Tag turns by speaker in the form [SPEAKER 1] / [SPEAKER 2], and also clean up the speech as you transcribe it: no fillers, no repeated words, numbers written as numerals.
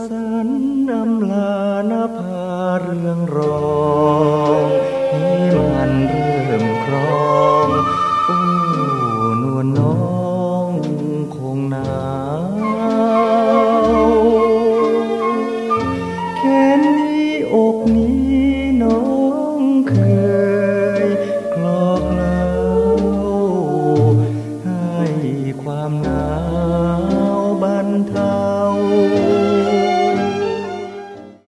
[SPEAKER 1] สรรอำลานภาเรื่องรองให้มันเริ่มครองโอ้นวลน้อง